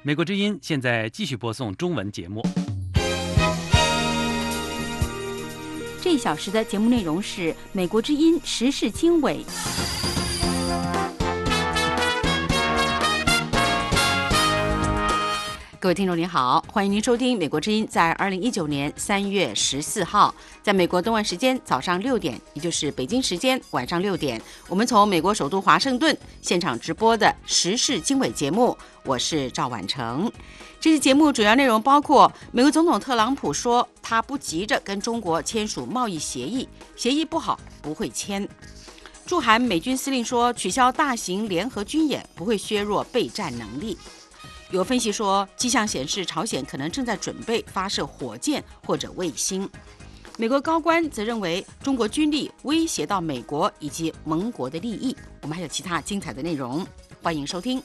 美国之音现在继续播送中文节目。 这一小时的节目内容是美国之音时事经纬。各位听众您好，欢迎您收听美国之音在2019年3月14号，在美国东岸时间早上6点，也就是北京时间晚上6点，我们从美国首都华盛顿现场直播的时事经纬节目，我是赵婉成。这期节目主要内容包括美国总统特朗普说他不急着跟中国签署贸易协议，协议不好不会签。驻韩美军司令说取消大型联合军演不会削弱备战能力。有分析说，迹象显示朝鲜可能正在准备发射火箭或者卫星。美国高官则认为中国军力威胁到美国以及盟国的利益。我们还有其他精彩的内容，欢迎收听。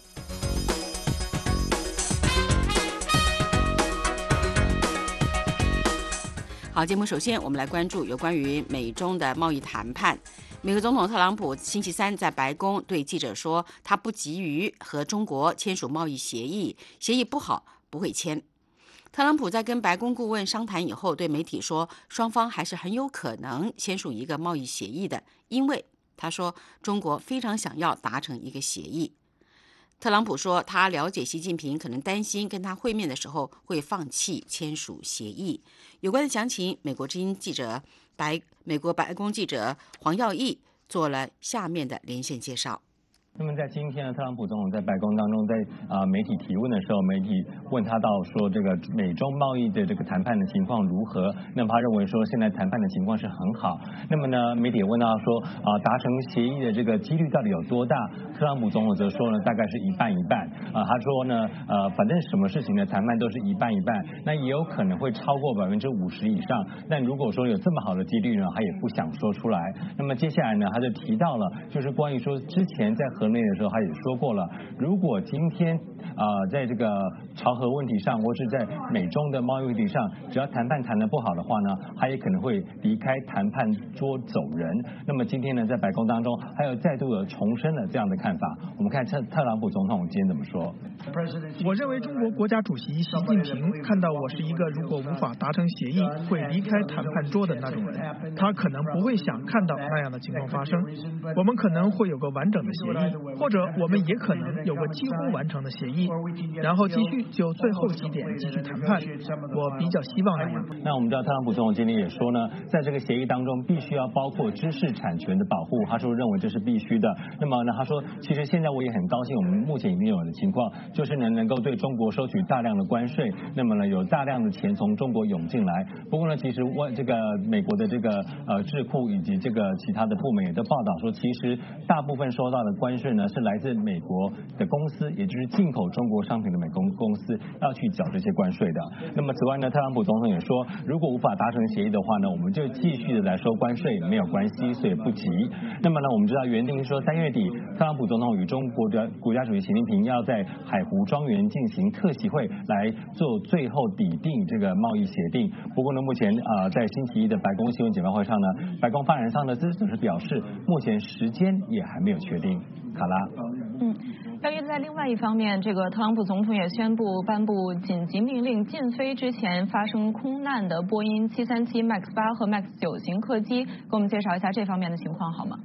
好，节目首先我们来关注有关于美中的贸易谈判。美国总统特朗普星期三在白宫对记者说，他不急于和中国签署贸易协议，协议不好不会签。特朗普在跟白宫顾问商谈以后，对媒体说，双方还是很有可能签署一个贸易协议的，因为他说中国非常想要达成一个协议。特朗普说，他了解习近平可能担心跟他会面的时候会放弃签署协议。有关的详情，美国之音记者美国白宫记者黄耀义做了下面的连线介绍。 那么在今天呢，特朗普总统在白宫当中，在媒体提问的时候，媒体问他到说这个美中贸易的这个谈判的情况如何？那么他认为说现在谈判的情况是很好。那么呢，媒体也问到说达成协议的这个几率到底有多大？特朗普总统则说呢，大概是一半一半。他说呢，反正什么事情的谈判都是一半一半，那也有可能会超过50%以上。但如果说有这么好的几率呢，他也不想说出来。那么接下来呢，他就提到了，就是关于说之前在河内的时候，他也说过了，如果今天在这个朝核问题上，或是在美中的贸易问题上，只要谈判谈得不好的话呢，他也可能会离开谈判桌走人。那么今天呢，在白宫当中，还有再度的重申了这样的看法。我们看特朗普总统今天怎么说。 我认为中国国家主席习近平看到我是一个如果无法达成协议会离开谈判桌的那种人，他可能不会想看到那样的情况发生。我们可能会有个完整的协议，或者我们也可能有个几乎完成的协议，然后继续就最后几点继续谈判。我比较希望那样。 那我们知道特朗普总统今天也说呢，在这个协议当中必须要包括知识产权的保护，他说认为这是必须的。那么呢，他说其实现在我也很高兴，我们目前已经有的情况就是能够对中国收取大量的关税，那么呢有大量的钱从中国涌进来。不过呢，其实这个美国的这个智库以及这个其他的部门也都报道说，其实大部分收到的关税呢是来自美国的公司，也就是进口中国商品的美国公司要去缴这些关税的。那么此外呢，特朗普总统也说，如果无法达成协议的话呢，我们就继续的来收关税，没有关系，所以不急。那么呢，我们知道原定说3月底，特朗普总统与中国的国家主席习近平要在海湖庄园进行特席会，来做最后拟定这个贸易协定。不过呢，目前在星期一的白宫新闻简报会上呢，白宫发言人桑德斯则是表示，目前时间也还没有确定。卡拉。 要约在另外一方面，这个特朗普总统也宣布颁布紧急命令，禁飞之前发生空难的波音737 MAX 8和 MAX 9型客机。给我们介绍一下这方面的情况好吗？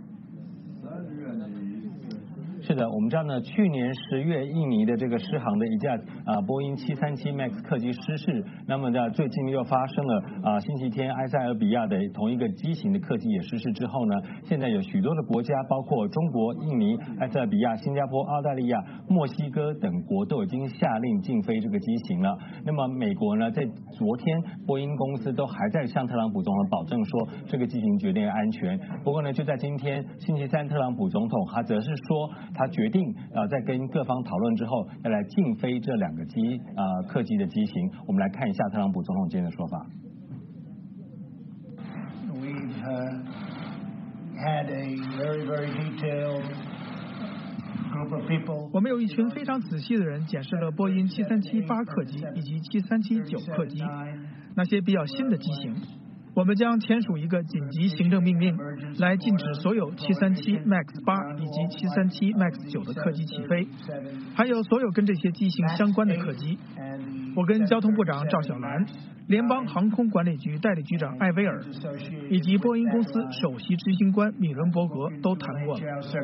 是的，我们知道呢，去年10月印尼的这个失航的一架波音737 MAX 客机失事，那么呢最近又发生了星期天埃塞俄比亚的同一个机型的客机也失事之后呢，现在有许多的国家，包括中国、印尼、埃塞俄比亚、新加坡、澳大利亚、墨西哥等国都已经下令禁飞这个机型了。那么美国呢，在昨天波音公司都还在向特朗普总统保证说这个机型绝对安全。不过呢，就在今天星期三，特朗普总统他则是说，他决定在跟各方讨论之后，要来禁飞这2个客机的机型。我们来看一下特朗普总统今天的说法。 我们有一群非常仔细的人检视了波音737-8客机以及737-9客机，那些比较新的机型。 我们将签署一个紧急行政命令，来禁止所有737 MAX 8以及737 MAX 9的客机起飞，还有所有跟这些机型相关的客机。我跟交通部长赵小兰、联邦航空管理局代理局长艾薇尔以及波音公司首席执行官米伦伯格都谈过了。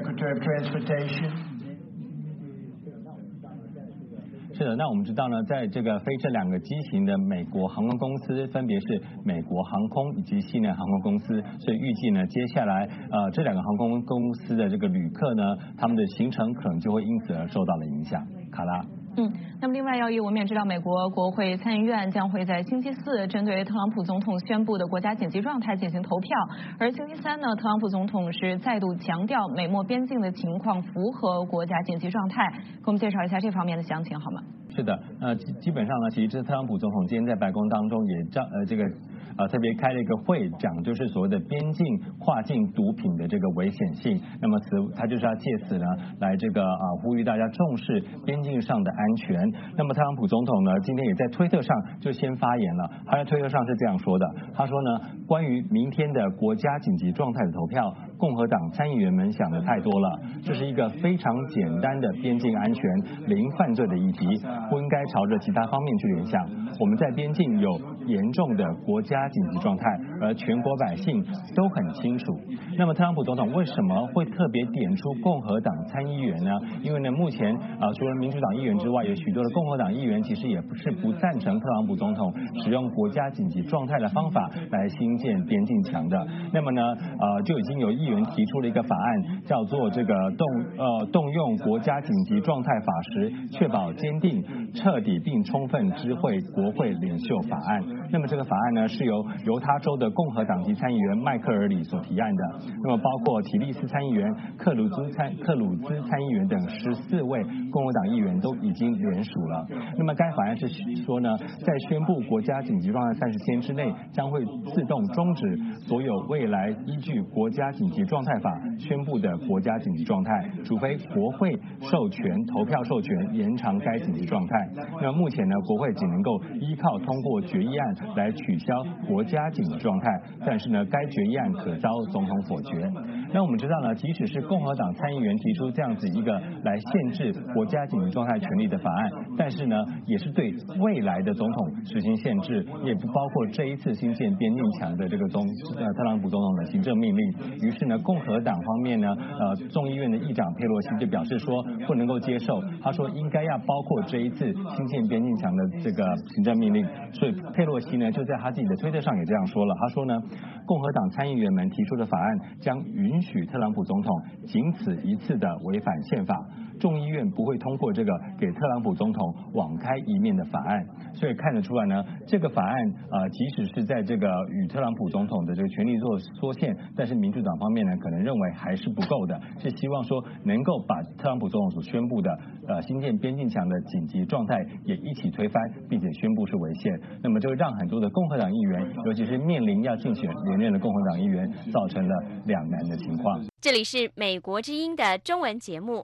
是的，那我们知道呢，在这个飞这两个机型的美国航空公司，分别是美国航空以及西南航空公司，所以预计呢，接下来这两个航空公司的这个旅客呢，他们的行程可能就会因此而受到了影响。卡拉。 那么另外，我们也知道，美国国会参议院将会在星期四针对特朗普总统宣布的国家紧急状态进行投票，而星期三呢，特朗普总统是再度强调美墨边境的情况符合国家紧急状态，给我们介绍一下这方面的详情好吗？ 是的，基本上呢，其实这特朗普总统今天在白宫当中也特别开了一个会，讲就是所谓的边境跨境毒品的这个危险性。那么他就是要借此呢来呼吁大家重视边境上的安全。那么特朗普总统呢今天也在推特上就先发言了，他在推特上是这样说的，他说呢，关于明天的国家紧急状态的投票，共和党参议员们想的太多了，这是一个非常简单的边境安全、零犯罪的议题，不应该朝着其他方面去联想。我们在边境有严重的国家紧急状态，而全国百姓都很清楚。那么特朗普总统为什么会特别点出共和党参议员呢？因为呢，目前除了民主党议员之外，有许多的共和党议员其实也不赞成特朗普总统使用国家紧急状态的方法来兴建边境墙的。那么呢，就已经有议员提出了一个法案，叫做这个动用国家紧急状态法时，确保坚定、彻底并充分知会国会领袖法案。那么这个法案呢，是由犹他州的共和党籍参议员迈克尔里所提案的。那么包括提利斯参议员、克鲁兹参议员等14位共和党议员都已经联署了。那么该法案是说呢，在宣布国家紧急状态30天之内，将会自动终止所有未来依据国家紧急状态法宣布的国家紧急状态，除非国会投票授权延长该紧急状态。那么目前呢，国会仅能够依靠通过决议案来取消国家紧急状态，但是呢，该决议案可遭总统否决。那我们知道呢，即使是共和党参议员提出这样子一个来限制国家紧急状态权利的法案，但是呢，也是对未来的总统实行限制，也不包括这一次新建边境墙的这个特朗普总统的行政命令。于是呢，共和党方面呢，众议院的议长佩洛西就表示说不能够接受，他说应该要包括这一次新建边境墙的这个行政命令。所以佩洛西呢就在他自己的推特上也这样说了，他说呢，共和党参议员们提出的法案将允许特朗普总统仅此一次的违反宪法，众议院不会通过这个给特朗普总统网开一面的法案。所以看得出来呢，这个法案即使是在这个与特朗普总统的这个权力做缩限，但是民主党方面呢可能认为还是不够的，是希望说能够把特朗普总统所宣布的新建边境墙的紧急状态也一起推翻，并且宣布是违宪。那么就让很多的共和党议员，尤其是面临要竞选连任的共和党议员，造成了两难的情况。 这里是美国之音的中文节目。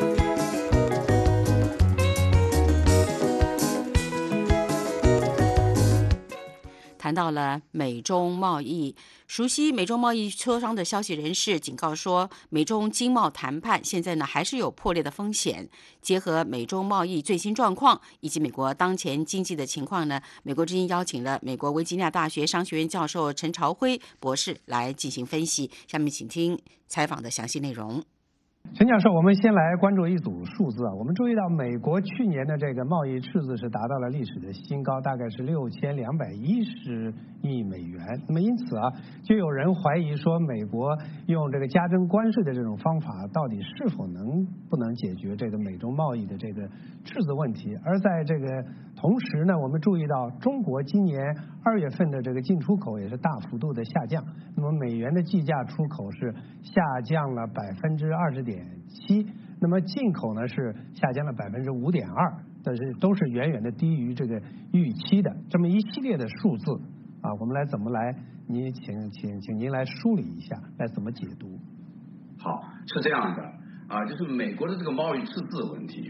谈到了美中贸易，熟悉美中贸易磋商的消息人士警告说，美中经贸谈判现在呢还是有破裂的风险。结合美中贸易最新状况以及美国当前经济的情况呢，美国之音邀请了美国维吉尼亚大学商学院教授陈朝辉博士来进行分析。下面请听采访的详细内容。 陈教授，我们先来关注一组数字啊。我们注意到美国去年的这个贸易赤字是达到了历史的新高，大概是6210亿美元。那么因此啊，就有人怀疑说，美国用这个加征关税的这种方法，到底是否不能解决这个美中贸易的这个赤字问题？而在这个同时呢，我们注意到中国今年2月份的这个进出口也是大幅度的下降。那么美元的计价出口是下降了20.7%，那么进口呢是下降了5.2%，但是都是远远的低于这个预期的。这么一系列的数字啊，我们怎么来？请您来梳理一下，来怎么解读？ 好，是这样的啊，就是美国的这个贸易赤字问题，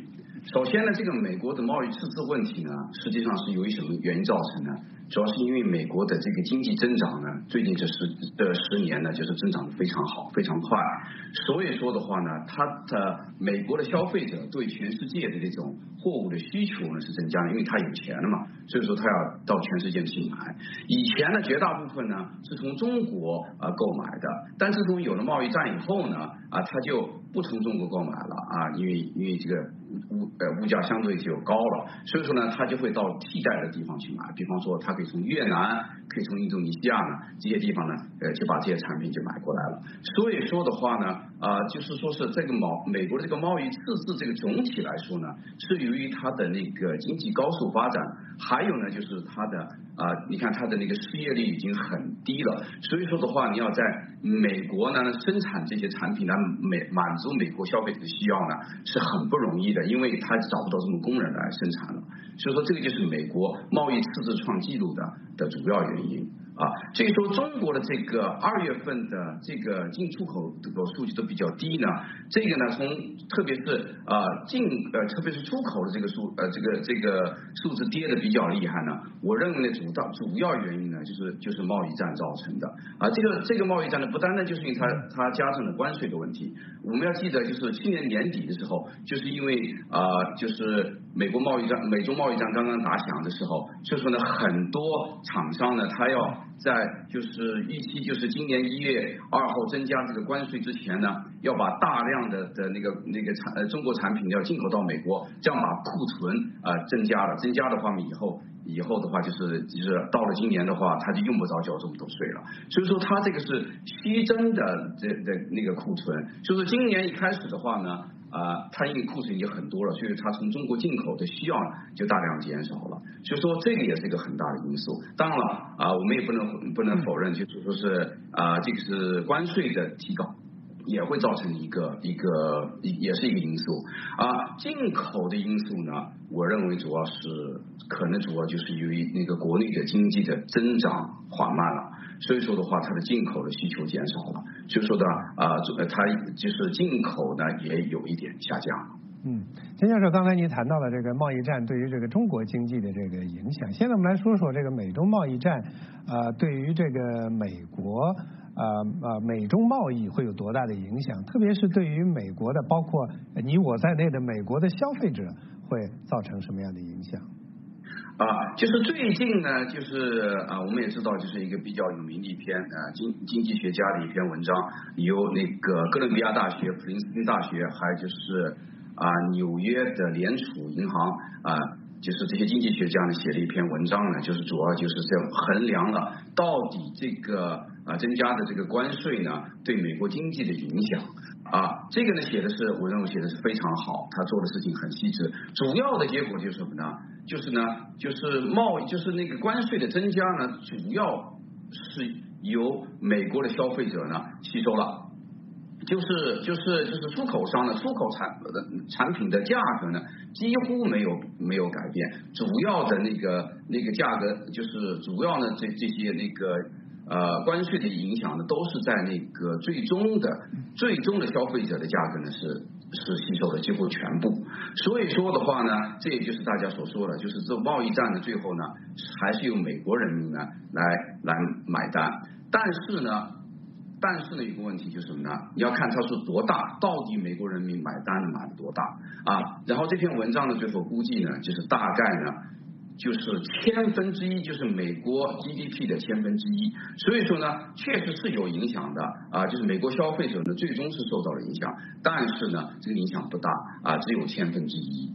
首先呢，这个美国的贸易赤字问题呢，实际上是由于什么原因造成的？主要是因为美国的这个经济增长呢，最近这10年呢，就是增长得非常好，非常快。所以说的话呢，美国的消费者对全世界的这种货物的需求呢是增加的，因为他有钱了嘛，所以说他要到全世界去买。以前呢，绝大部分呢是从中国购买的，但自从有了贸易战以后呢，他就不从中国购买了因为这个物价相对就高了，所以说呢，他就会到替代的地方去买，比方说他可以从越南，可以从印度尼西亚呢这些地方呢，就把这些产品就买过来了。所以说的话呢，就是说是这个美国的这个贸易赤字，这个总体来说呢，是由于它的那个经济高速发展，还有呢就是它的你看它的那个失业率已经很低了，所以说的话，你要在美国呢生产这些产品呢，满足美国消费者的需要呢，是很不容易的，因为他找不到这么工人来生产了。所以说这个就是美国贸易赤字创纪录的主要原因。至于说中国的这个2月份的这个进出口这个数据都比较低呢，这个呢特别是特别是出口的这个数字跌的比较厉害呢，我认为呢主要原因呢就是贸易战造成的。这个贸易战呢不单单就是因为它加上了关税的问题，我们要记得就是去年年底的时候，就是因为就是美中贸易战刚刚打响的时候，所以说呢很多厂商呢他要在就是预期就是今年1月2号增加这个关税之前呢，要把大量的那个中国产品要进口到美国，这样把库存增加了。增加的话以后的话就是到了今年的话，他就用不着交这么多税了。所以说他这个是虚增的那个库存，就是今年一开始的话呢。它因为库存已经很多了，所以它从中国进口的需要就大量减少了，所以说这个也是一个很大的因素。当然了，我们也不能否认，就是说是这个是关税的提高。也会造成也是一个因素进口的因素呢，我认为可能主要就是由于那个国内的经济的增长缓慢了，所以说的话，它的进口的需求减少了，所以说的它就是进口呢也有一点下降。 金教授，刚才您谈到了这个贸易战对于这个中国经济的这个影响，现在我们来说说这个美中贸易战对于这个美国美中贸易会有多大的影响，特别是对于美国的包括你我在内的美国的消费者会造成什么样的影响？ 就是最近呢，就是我们也知道，就是一个比较有名的一篇经济学家的一篇文章，由那个哥伦比亚大学、普林斯顿大学，还有就是纽约的联储银行就是这些经济学家呢写了一篇文章呢，就是主要就是这样衡量了到底这个增加的这个关税呢对美国经济的影响这个呢我认为写的是非常好，他做的事情很细致，主要的结果就是什么呢？就是那个关税的增加呢，主要是由美国的消费者呢吸收了。就是出口商呢，出口产品的价格呢几乎没有改变，主要的那个价格就是主要呢这些那个关税的影响呢都是在那个最终的消费者的价格呢是吸收的几乎全部，所以说的话呢，这也就是大家所说的，就是这贸易战的最后呢还是由美国人民呢来买单，但是呢有个问题就是什么呢？你要看它是多大，到底美国人民买单买多大然后这篇文章呢最后估计呢就是大概呢就是1/1000，就是美国 GDP 的1/1000，所以说呢确实是有影响的就是美国消费者呢最终是受到了影响，但是呢这个影响不大只有1/1000。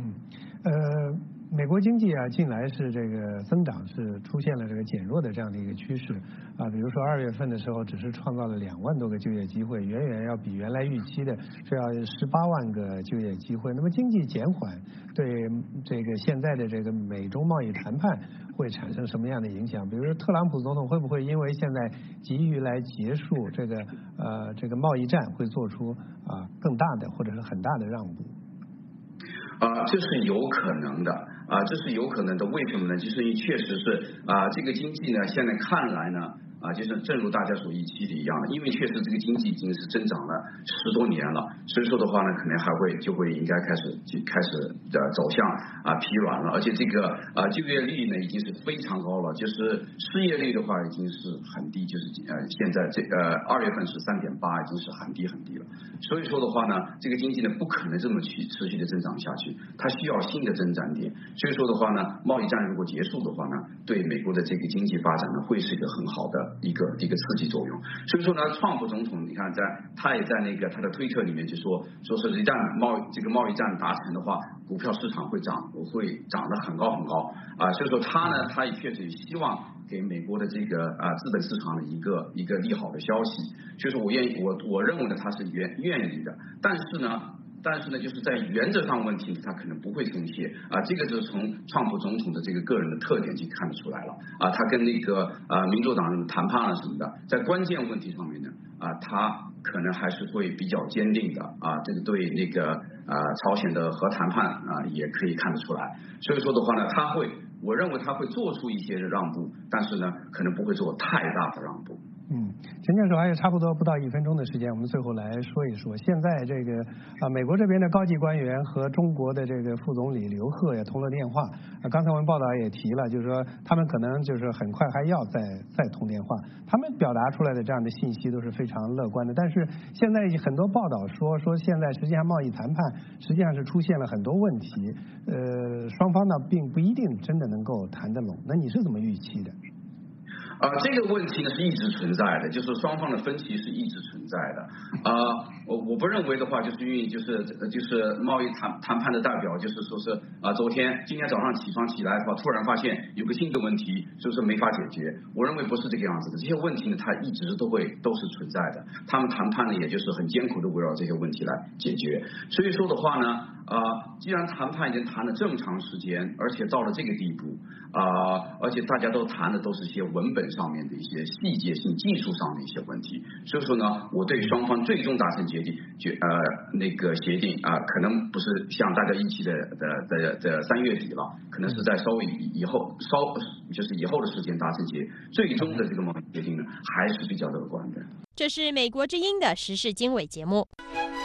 美国经济近来是这个增长是出现了这个减弱的这样的一个趋势比如说2月份的时候只是创造了2万多个就业机会，远远要比原来预期的是要18万个就业机会。那么经济减缓对这个现在的这个美中贸易谈判会产生什么样的影响？比如说特朗普总统会不会因为现在急于来结束这个贸易战，会做出更大的或者是很大的让步？ 这是有可能的这是有可能的。为什么呢？就是确实是这个经济呢现在看来呢就是正如大家所预期的一样，因为确实这个经济已经是增长了10多年了，所以说的话呢可能应该开始走向疲软了，而且这个就业率呢已经是非常高了，就是失业率的话已经是很低，就是现在2月份是3.8，已经是很低了。所以说的话呢，这个经济呢不可能这么去持续的增长下去，它需要新的增长点。所以说的话呢，贸易战如果结束的话呢，对美国的这个经济发展呢会是一个很好的一个刺激作用。所以说呢，川普总统你看他也在那个他的推特里面就说是一旦贸易战达成的话，股票市场会涨得很高所以说他也确实希望给美国的这个资本市场的一个利好的消息，所以说我认为呢他是愿意的，但是呢，就是在原则上问题，他可能不会松懈这个就是从川普总统的这个个人的特点就看得出来了他跟那个民主党人谈判什么的，在关键问题上面呢他可能还是会比较坚定的这个对那个朝鲜的核谈判也可以看得出来，所以说的话呢，我认为他会做出一些让步，但是呢，可能不会做太大的让步。 陈教授还有差不多不到1分钟的时间，我们最后来说一说，现在这个美国这边的高级官员和中国的这个副总理刘鹤也通了电话刚才我们报道也提了，就是说他们可能就是很快还要再通电话，他们表达出来的这样的信息都是非常乐观的，但是现在很多报道说现在实际上贸易谈判实际上是出现了很多问题双方呢并不一定真的能够谈得拢，那你是怎么预期的？ 这个问题呢是一直存在的，就是双方的分歧是一直存在的。我不认为的话，就是因为就是贸易谈判的代表，就是说是今天早上起来的话，突然发现有个新的问题，就是没法解决。我认为不是这个样子的，这些问题呢，它一直都是存在的。他们谈判呢，也就是很艰苦的围绕这些问题来解决。所以说的话呢，既然谈判已经谈了这么长时间，而且到了这个地步而且大家都谈的都是一些文本上面的一些细节性、技术上的一些问题，所以说呢，我对双方最终达成那个协定可能不是像大家预期的3月底了，可能是在稍微以后的时间达成最终的这个贸易协定呢，还是比较乐观的。 这是美国之音的时事经纬节目。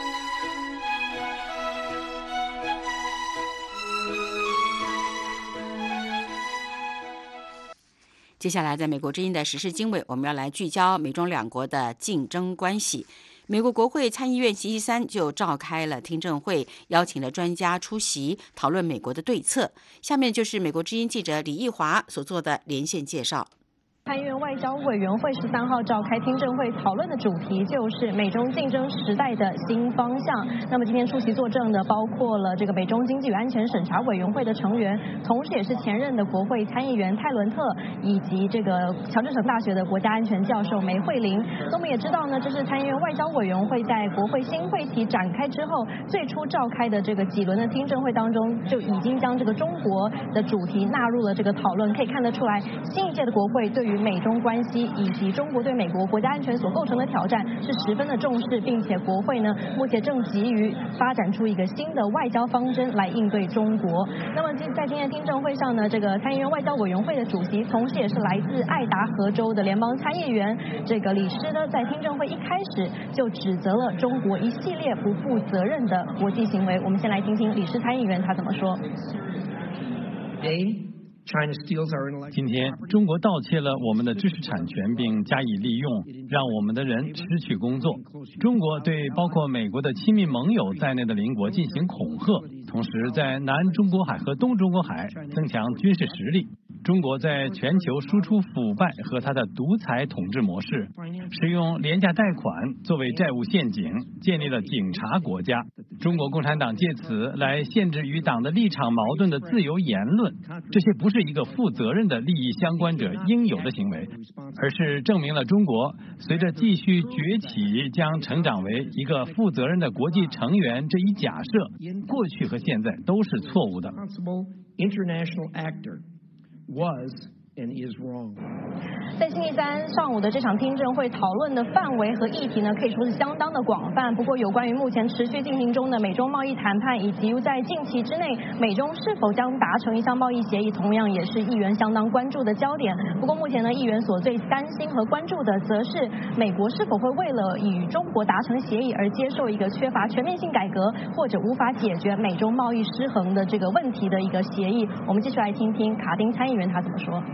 接下来在美国之音的时事经纬，我们要来聚焦美中两国的竞争关系。美国国会参议院星期3就召开了听证会，邀请了专家出席，讨论美国的对策。下面就是美国之音记者李义华所做的连线介绍。 参议院外交委员会13号召开听证会，讨论的主题就是美中竞争时代的新方向。那么今天出席作证的包括了这个美中经济与安全审查委员会的成员，同时也是前任的国会参议员泰伦特，以及这个乔治城大学的国家安全教授梅惠玲。那我们也知道呢，这是参议院外交委员会在国会新会期展开之后，最初召开的这个几轮的听证会当中，就已经将这个中国的主题纳入了这个讨论。可以看得出来，新一届的国会对于美中关系以及中国对美国国家安全所构成的挑战是十分的重视，并且国会呢目前正急于发展出一个新的外交方针来应对中国。那么在今天的听证会上呢，这个参议院外交委员会的主席，同时也是来自爱达荷州的联邦参议员这个李师呢，在听证会一开始就指责了中国一系列不负责任的国际行为。我们先来听听李师参议员他怎么说。 今天，中国盗窃了我们的知识产权并加以利用，让我们的人失去工作。中国对包括美国的亲密盟友在内的邻国进行恐吓，同时在南中国海和东中国海增强军事实力。中国在全球输出腐败和他的独裁统治模式，使用廉价贷款作为债务陷阱，建立了警察国家。中国共产党借此来限制与党的立场矛盾的自由言论，这些不是一个负责任的利益相关者应有的行为，而是证明了中国随着继续崛起将成长为一个负责任的国际成员这一假设，过去和现在都是错误的。 was 在星期三上午的这场听证会讨论的范围和议题呢，可以说是相当的广泛。不过，有关于目前持续进行中的美中贸易谈判，以及在近期之内美中是否将达成一项贸易协议，同样也是议员相当关注的焦点。不过，目前呢，议员所最担心和关注的，则是美国是否会为了与中国达成协议而接受一个缺乏全面性改革或者无法解决美中贸易失衡的这个问题的一个协议。我们继续来听听卡丁参议员他怎么说。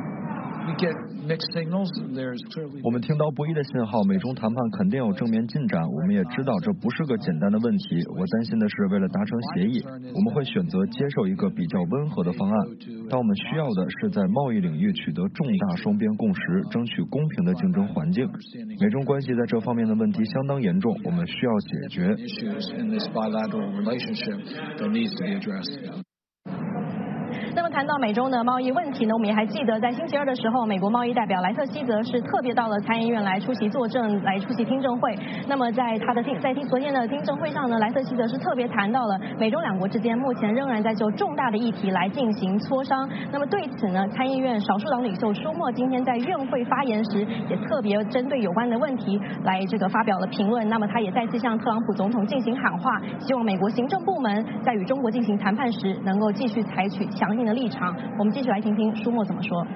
我们听到不一的信号，美中谈判肯定有正面进展。我们也知道这不是个简单的问题。我担心的是，为了达成协议，我们会选择接受一个比较温和的方案。但我们需要的是在贸易领域取得重大双边共识，争取公平的竞争环境。美中关系在这方面的问题相当严重，我们需要解决。 那么谈到美中的贸易问题呢，我们也还记得在星期二的时候，美国贸易代表莱特希泽是特别到了参议院来出席作证，来出席听证会。那么在昨天的听证会上呢，莱特希泽是特别谈到了美中两国之间目前仍然在就重大的议题来进行磋商。那么对此呢，参议院少数党领袖舒默今天在院会发言时，也特别针对有关的问题来发表了评论。那么他也再次向特朗普总统进行喊话，希望美国行政部门在与中国进行谈判时，能够继续采取强硬的立场。我们继续来听听舒默怎么说。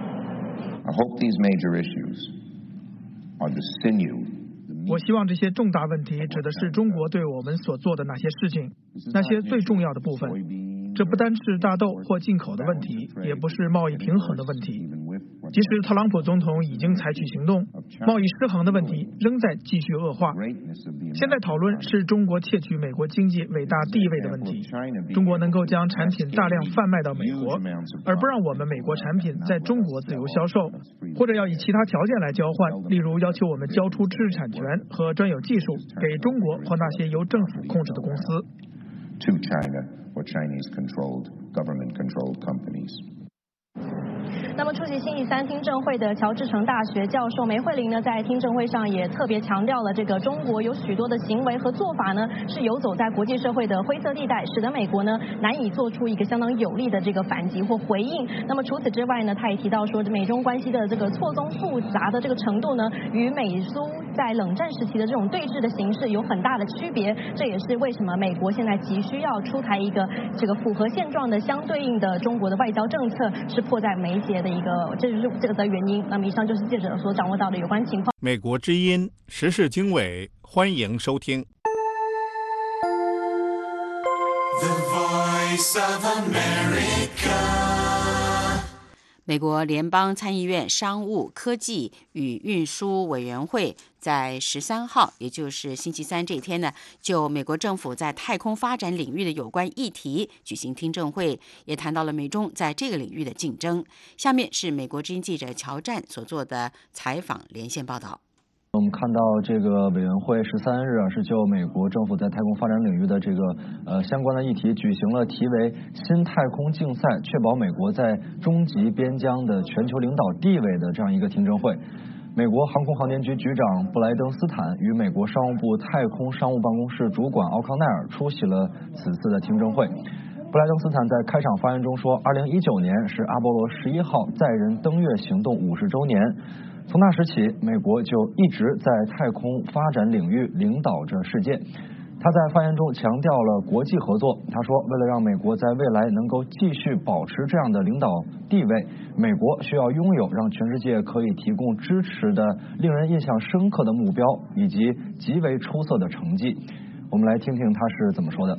我希望这些重大问题指的是中国对我们所做的那些事情，那些最重要的部分。这不单是大豆或进口的问题，也不是贸易平衡的问题。即使特朗普总统已经采取行动，贸易失衡的问题仍在继续恶化。现在讨论是中国窃取美国经济伟大地位的问题。中国能够将产品大量贩卖到美国，而不让我们美国产品在中国自由销售，或者要以其他条件来交换，例如要求我们交出知识产权和专有技术给中国或那些由政府控制的公司。 To China or Chinese-controlled, government-controlled companies. 那么出席星期三听证会的乔治城大学教授梅惠玲呢，在听证会上也特别强调了这个中国有许多的行为和做法呢，是游走在国际社会的灰色地带，使得美国呢难以做出一个相当有力的这个反击或回应。那么除此之外呢，他也提到说，美中关系的这个错综复杂的这个程度呢，与美苏在冷战时期的这种对峙的形式有很大的区别。这也是为什么美国现在急需要出台一个这个符合现状的相对应的中国的外交政策，是迫在眉睫的这就是这个的原因。那么以上就是记者所掌握到的有关情况。 美国之音时事经纬，欢迎收听。 The Voice of America。美国联邦参议院商务、科技与运输委员会在13号，也就是星期三这一天呢，就美国政府在太空发展领域的有关议题举行听证会，也谈到了美中在这个领域的竞争。下面是美国之音记者乔战所做的采访连线报道。 我们看到这个委员会13日是就美国政府在太空发展领域的这个相关的议题举行了题为新太空竞赛，确保美国在终极边疆的全球领导地位的这样一个听证会。美国航空航天局局长布莱登斯坦与美国商务部太空商务办公室主管奥康奈尔出席了此次的听证会。布莱登斯坦在开场发言中说，2019年是阿波罗11号载人登月行动50周年。从那时起，美国就一直在太空发展领域领导着世界。他在发言中强调了国际合作。他说，为了让美国在未来能够继续保持这样的领导地位，美国需要拥有让全世界可以提供支持的令人印象深刻的目标以及极为出色的成绩。我们来听听他是怎么说的。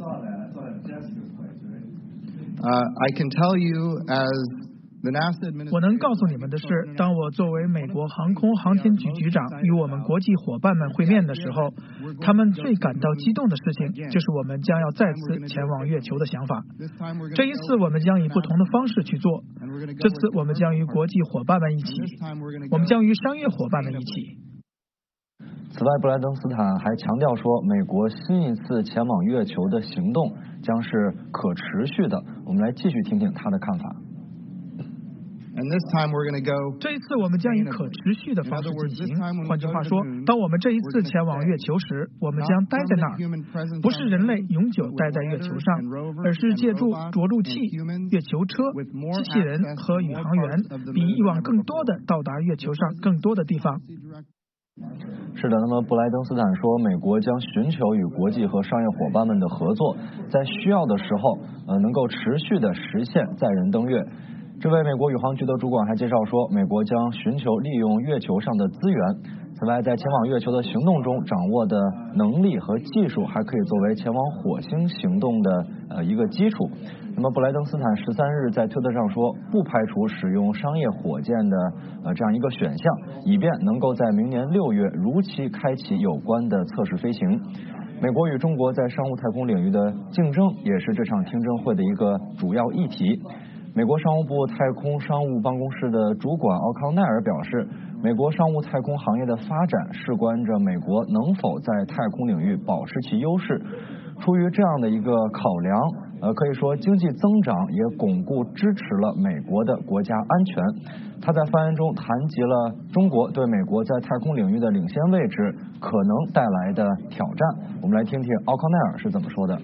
I can tell you as 我能告诉你们的是，当我作为美国航空航天局局长与我们国际伙伴们会面的时候，他们最感到激动的事情就是我们将要再次前往月球的想法。这一次我们将以不同的方式去做，这次我们将与国际伙伴们一起，我们将与商业伙伴们一起。 此外，布莱登斯坦还强调说，美国新一次前往月球的行动将是可持续的。我们来继续听听他的看法。 And this time we're going to go. 这一次我们将以可持续的方式进行。换句话说，当我们这一次前往月球时，我们将待在那儿，不是人类永久待在月球上，而是借助着陆器、月球车、机器人和宇航员，比以往更多的到达月球上更多的地方。 是的，那么布莱登斯坦说，美国将寻求与国际和商业伙伴们的合作，在需要的时候，能够持续的实现载人登月。这位美国宇航局的主管还介绍说，美国将寻求利用月球上的资源。此外，在前往月球的行动中掌握的能力和技术，还可以作为前往火星行动的一个基础。那么，布莱登斯坦13日在推特上说，不排除使用商业火箭的这样一个选项，以便能够在明年6月如期开启有关的测试飞行。美国与中国在商务太空领域的竞争，也是这场听证会的一个主要议题。美国商务部太空商务办公室的主管奥康奈尔表示，美国商务太空行业的发展事关着美国能否在太空领域保持其优势。出于这样的一个考量，可以说经济增长也巩固支持了美国的国家安全。他在发言中谈及了中国对美国在太空领域的领先位置可能带来的挑战。我们来听听奥康奈尔是怎么说的。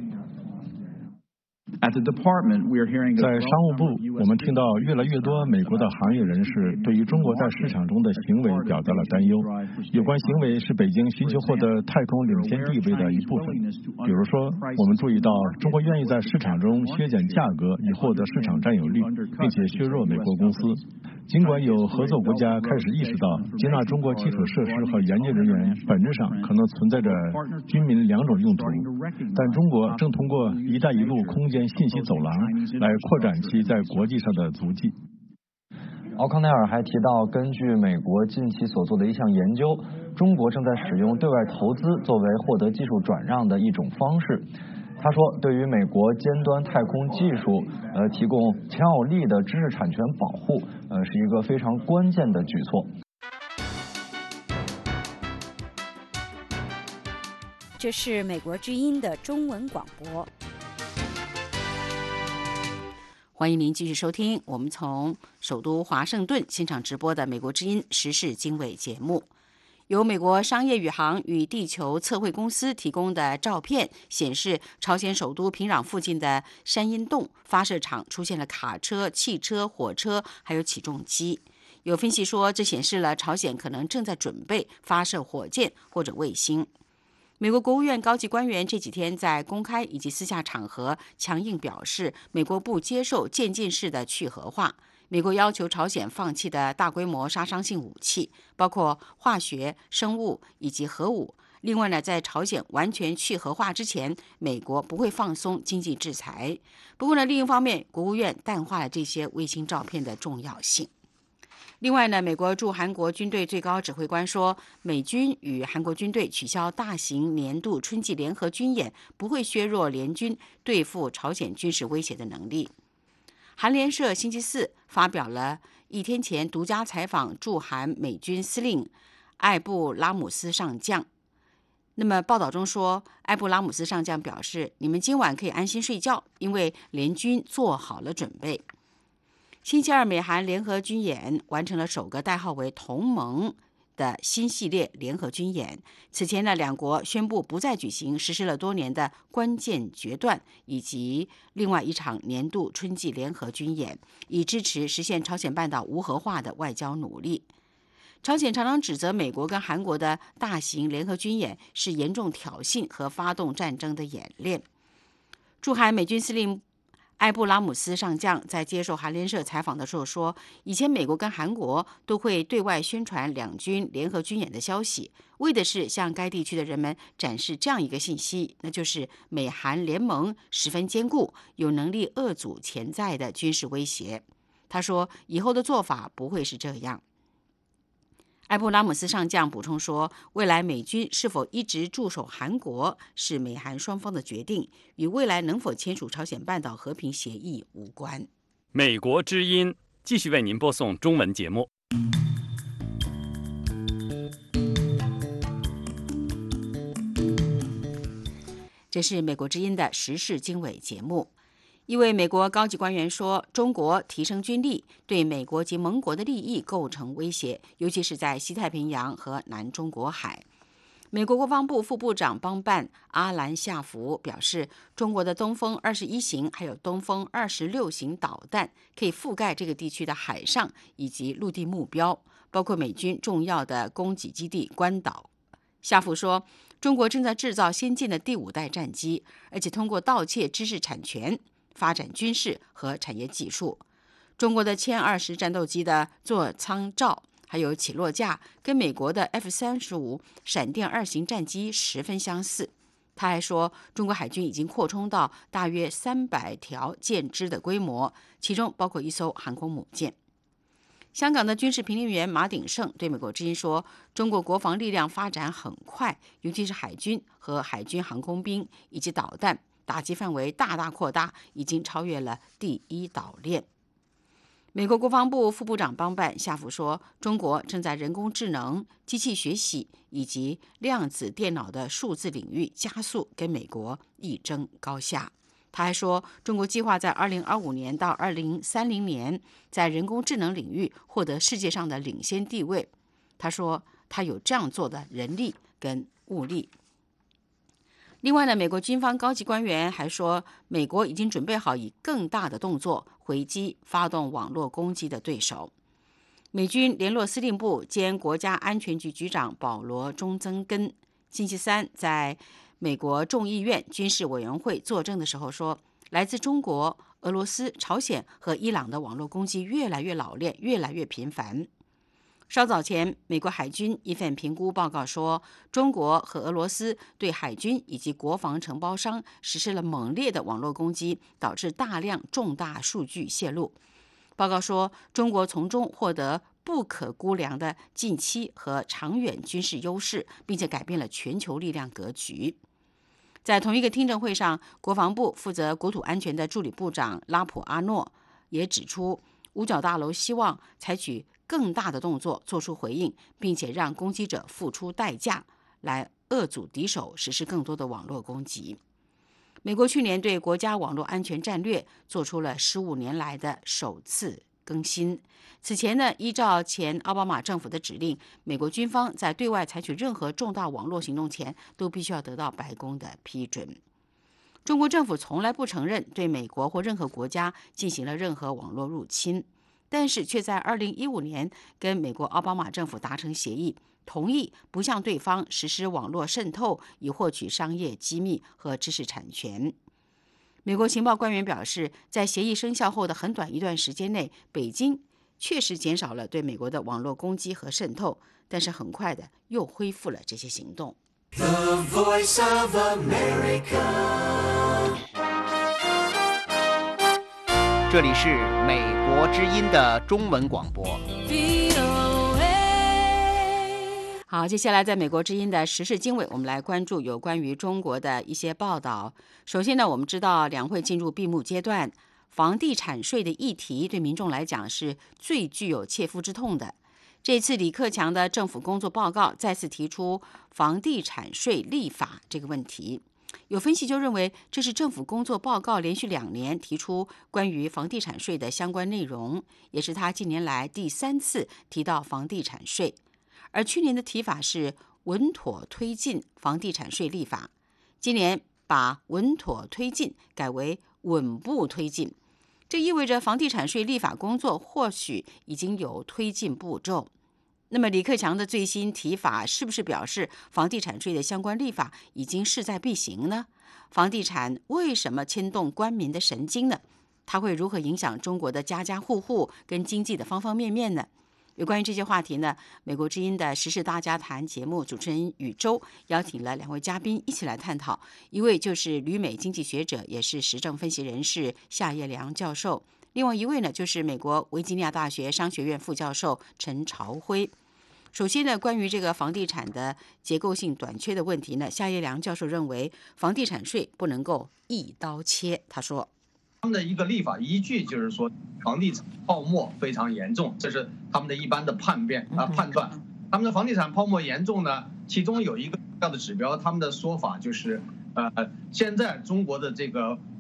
在商务部，我们听到越来越多美国的行业人士对于中国在市场中的行为表达了担忧。有关行为是北京寻求获得太空领先地位的一部分。比如说，我们注意到中国愿意在市场中削减价格以获得市场占有率，并且削弱美国公司。尽管有合作国家开始意识到接纳中国基础设施和研究人员本质上可能存在着军民两种用途，但中国正通过“一带一路”空间信息走廊来扩展其在国际上的足迹。 奥康奈尔还提到，根据美国近期所做的一项研究，中国正在使用对外投资作为获得技术转让的一种方式。他说，对于美国尖端太空技术提供强有力的知识产权保护，是一个非常关键的举措。 这是美国之音的中文广播。欢迎您继续收听我们从首都华盛顿现场直播的美国之音时事经纬节目。由美国商业宇航与地球测绘公司提供的照片显示，朝鲜首都平壤附近的山阴洞发射场出现了卡车、汽车、火车还有起重机。有分析说，这显示了朝鲜可能正在准备发射火箭或者卫星。美国国务院高级官员这几天在公开以及私下场合强硬表示，美国不接受渐进式的去核化。美国要求朝鲜放弃的大规模杀伤性武器，包括化学、生物以及核武。另外呢，在朝鲜完全去核化之前，美国不会放松经济制裁。不过呢，另一方面，国务院淡化了这些卫星照片的重要性。另外呢，美国驻韩国军队最高指挥官说，美军与韩国军队取消大型年度春季联合军演，不会削弱联军对付朝鲜军事威胁的能力。韩联社星期四发表了一天前独家采访驻韩美军司令艾布拉姆斯上将。那么报道中说，艾布拉姆斯上将表示，你们今晚可以安心睡觉，因为联军做好了准备。星期二，美韩联合军演完成了首个代号为同盟的新系列联合军演。此前呢，两国宣布不再举行实施了多年的关键决断以及另外一场年度春季联合军演，以支持实现朝鲜半岛无核化的外交努力。朝鲜常常指责美国跟韩国的大型联合军演是严重挑衅和发动战争的演练。驻韩美军司令艾布拉姆斯上将在接受韩联社采访的时候说，以前美国跟韩国都会对外宣传两军联合军演的消息，为的是向该地区的人们展示这样一个信息，那就是美韩联盟十分坚固，有能力遏阻潜在的军事威胁。他说，以后的做法不会是这样。艾布拉姆斯上将补充说，未来美军是否一直驻守韩国是美韩双方的决定，与未来能否签署朝鲜半岛和平协议无关。 美国之音继续为您播送中文节目。 这是美国之音的时事经纬节目。 一位美国高级官员说，中国提升军力对美国及盟国的利益构成威胁，尤其是在西太平洋和南中国海。美国国防部副部长邦办阿兰夏福表示，中国的东风21型还有东风26型导弹可以覆盖这个地区的海上以及陆地目标，包括美军重要的供给基地关岛。夏福说，中国正在制造先进的第5代战机，而且通过盗窃知识产权发展军事和产业技术。中国的歼20战斗机的座舱罩还有起落架跟美国的 F-35闪电2型战机十分相似。他还说，中国海军已经扩充到大约300条舰只的规模，其中包括1艘航空母舰。香港的军事评论员马鼎盛对美国之音说，中国国防力量发展很快，尤其是海军和海军航空兵以及导弹打击范围大大扩大，已经超越了第1岛链。美国国防部副部长邦办夏福说，中国正在人工智能、机器学习以及量子电脑的数字领域加速跟美国一争高下。他还说，中国计划在2025年到2030年在人工智能领域获得世界上的领先地位。他说，他有这样做的人力跟物力。另外呢，美国军方高级官员还说，美国已经准备好以更大的动作回击发动网络攻击的对手。美军联络司令部兼国家安全局局长保罗·中曾根星期三在美国众议院军事委员会作证的时候说，来自中国、俄罗斯、朝鲜和伊朗的网络攻击越来越老练，越来越频繁。稍早前，美国海军一份评估报告说，中国和俄罗斯对海军以及国防承包商实施了猛烈的网络攻击，导致大量重大数据泄露。报告说，中国从中获得不可估量的近期和长远军事优势，并且改变了全球力量格局。在同一个听证会上，国防部负责国土安全的助理部长拉普阿诺也指出，五角大楼希望采取更大的动作做出回应，并且让攻击者付出代价，来遏阻敌手实施更多的网络攻击。美国去年对国家网络安全战略做出了15年来的首次更新。此前呢，依照前奥巴马政府的指令，美国军方在对外采取任何重大网络行动前，都必须要得到白宫的批准。中国政府从来不承认对美国或任何国家进行了任何网络入侵，但是却在2015年跟美国奥巴马政府达成协议，同意不向对方实施网络渗透，以获取商业机密和知识产权。美国情报官员表示，在协议生效后的很短一段时间内，北京确实减少了对美国的网络攻击和渗透，但是很快的又恢复了这些行动。 The Voice of America。 这里是美国之音的中文广播。 好，接下来在美国之音的时事经纬，我们来关注有关于中国的一些报道。首先呢，我们知道两会进入闭幕阶段，房地产税的议题对民众来讲是最具有切肤之痛的。这次李克强的政府工作报告再次提出房地产税立法这个问题。有分析就认为，这是政府工作报告连续2年提出关于房地产税的相关内容，也是他近年来第3次提到房地产税。而去年的提法是稳妥推进房地产税立法，今年把稳妥推进改为稳步推进，这意味着房地产税立法工作或许已经有推进步骤。那么李克强的最新提法是不是表示房地产税的相关立法已经势在必行呢？房地产为什么牵动官民的神经呢？它会如何影响中国的家家户户跟经济的方方面面呢？有关于这些话题呢，美国之音的时事大家谈节目主持人宇宙邀请了2位嘉宾一起来探讨，一位就是旅美经济学者，也是时政分析人士夏业良教授，另外一位呢就是美国维吉尼亚大学商学院副教授陈朝辉。首先呢，关于这个房地产的结构性短缺的问题呢，夏业良教授认为房地产税不能够一刀切。他说， 他们的一个立法依据就是说，房地产泡沫非常严重，这是他们的一般的判断。他们的房地产泡沫严重呢，其中有一个重要的指标，他们的说法就是，现在中国的这个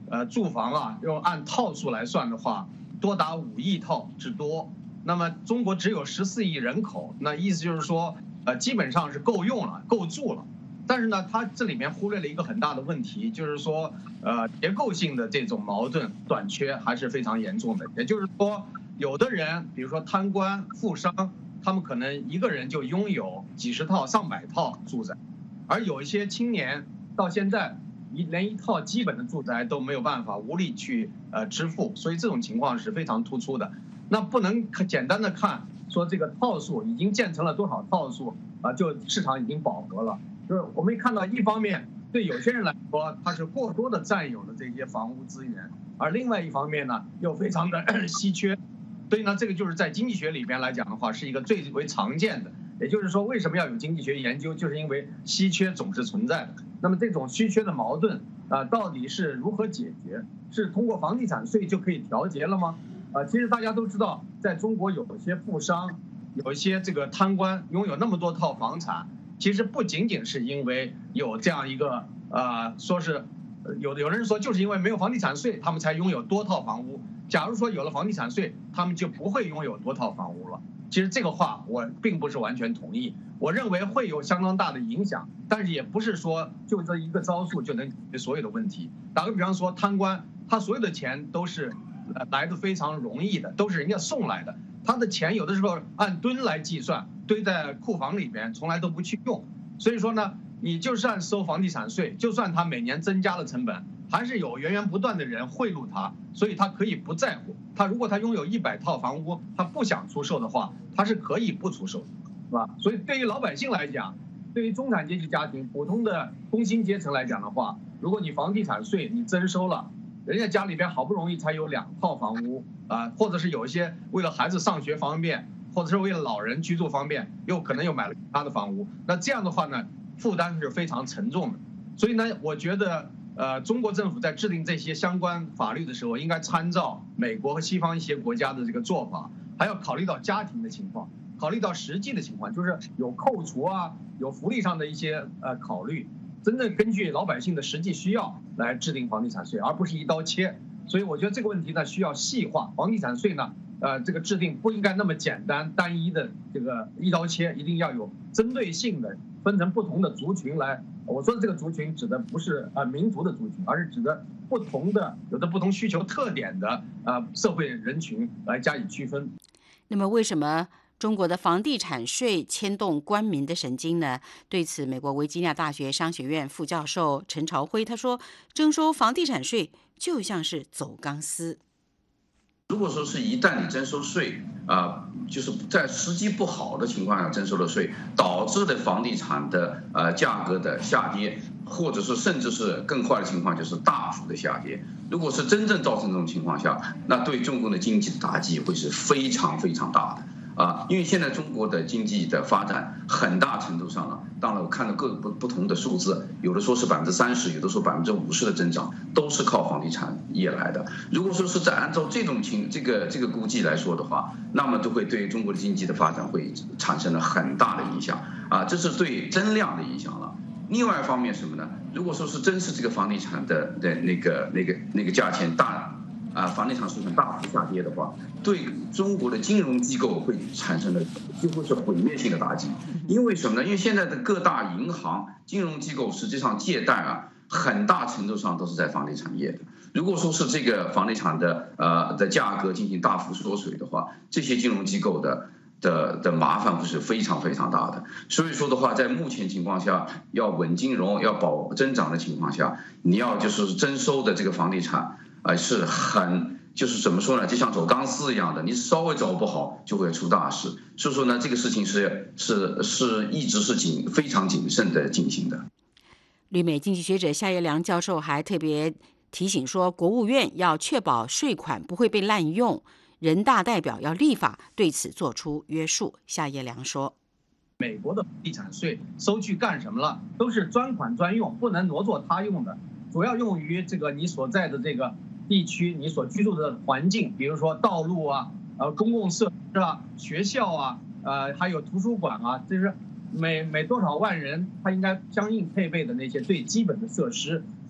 住房啊，用按套数来算的话，多达5亿套之多。那么中国只有14亿人口，那意思就是说，基本上是够用了，够住了。但是呢，它这里面忽略了一个很大的问题，就是说，结构性的这种矛盾短缺还是非常严重的。也就是说，有的人，比如说贪官、富商，他们可能一个人就拥有几十套、上百套住宅，而有一些青年到现在连一套基本的住宅都没有办法，无力去支付，所以这种情况是非常突出的。那不能简单的看说这个套数已经建成了多少套数就市场已经饱和了。就是我们看到一方面对有些人来说，他是过多的占有了这些房屋资源，而另外一方面呢又非常的稀缺。所以呢，这个就是在经济学里边来讲的话，是一个最为常见的。也就是说，为什么要有经济学研究，就是因为稀缺总是存在的。那么这种稀缺的矛盾到底是如何解决？是通过房地产税就可以调节了吗？其实大家都知道，在中国有一些富商，有一些这个贪官拥有那么多套房产，其实不仅仅是因为有这样一个说是有人说就是因为没有房地产税，他们才拥有多套房屋。假如说有了房地产税，他们就不会拥有多套房屋了。其实这个话我并不是完全同意，我认为会有相当大的影响，但是也不是说就这一个招数就能解决所有的问题。打个比方说，贪官他所有的钱都是来的非常容易的，都是人家送来的，他的钱有的时候按吨来计算，堆在库房里边，从来都不去用。所以说呢，你就算收房地产税，就算他每年增加了成本，还是有源源不断的人贿赂他，所以他可以不在乎。他如果他拥有100套房屋，他不想出售的话，他是可以不出售的，是吧？所以对于老百姓来讲，对于中产阶级家庭、普通的工薪阶层来讲的话，如果你房地产税你征收了，人家家里边好不容易才有2套房屋或者是有一些为了孩子上学方便，或者是为了老人居住方便，又可能又买了其他的房屋，那这样的话呢，负担是非常沉重的。所以呢，我觉得中国政府在制定这些相关法律的时候，应该参照美国和西方一些国家的这个做法，还要考虑到家庭的情况，考虑到实际的情况，就是有扣除有福利上的一些考虑，真正根据老百姓的实际需要来制定房地产税，而不是一刀切。所以我觉得这个问题呢需要细化，房地产税呢这个制定不应该那么简单单一的这个一刀切，一定要有针对性的分成不同的族群来。我说的这个族群指的不是民族的族群，而是指的不同的有着不同需求特点的社会人群来加以区分。 那么为什么中国的房地产税牵动官民的神经呢？对此，美国维吉尼亚大学商学院副教授陈朝辉他说，征收房地产税就像是走钢丝。 如果说是一旦你征收税就是在时机不好的情况下征收了税，导致的房地产的价格的下跌，或者是甚至是更坏的情况就是大幅的下跌。如果是真正造成这种情况下，那对中国的经济的打击会是非常非常大的。因为现在中国的经济的发展很大程度上当然我看到各不同的数字，有的说是30%，有的说50%的增长，都是靠房地产业来的。如果说是在按照这种这个估计来说的话，那么就会对中国的经济的发展会产生了很大的影响这是对增量的影响了。另外一方面什么呢？如果说是真是这个房地产的那个价钱房地产市场大幅下跌的话，对中国的金融机构会产生的几乎是毁灭性的打击。因为什么呢？因为现在的各大银行、金融机构实际上借贷很大程度上都是在房地产业的。如果说是这个房地产的价格进行大幅缩水的话，这些金融机构的麻烦会是非常非常大的。所以说的话，在目前情况下，要稳金融、要保增长的情况下，你要就是征收的这个房地产是就是怎么说呢，就像走钢丝一样的，你稍微走不好就会出大事。所以说呢，这个事情是一直是非常谨慎的进行的。 旅美经济学者夏业良教授还特别提醒说，国务院要确保税款不会被滥用，人大代表要立法对此做出约束。夏业良说， 美国的地产税收去干什么了？都是专款专用，不能挪作他用的，主要用于这个你所在的这个地区，你所居住的环境，比如说道路公共设施学校还有图书馆就是每多少万人，它应该相应配备的那些最基本的设施。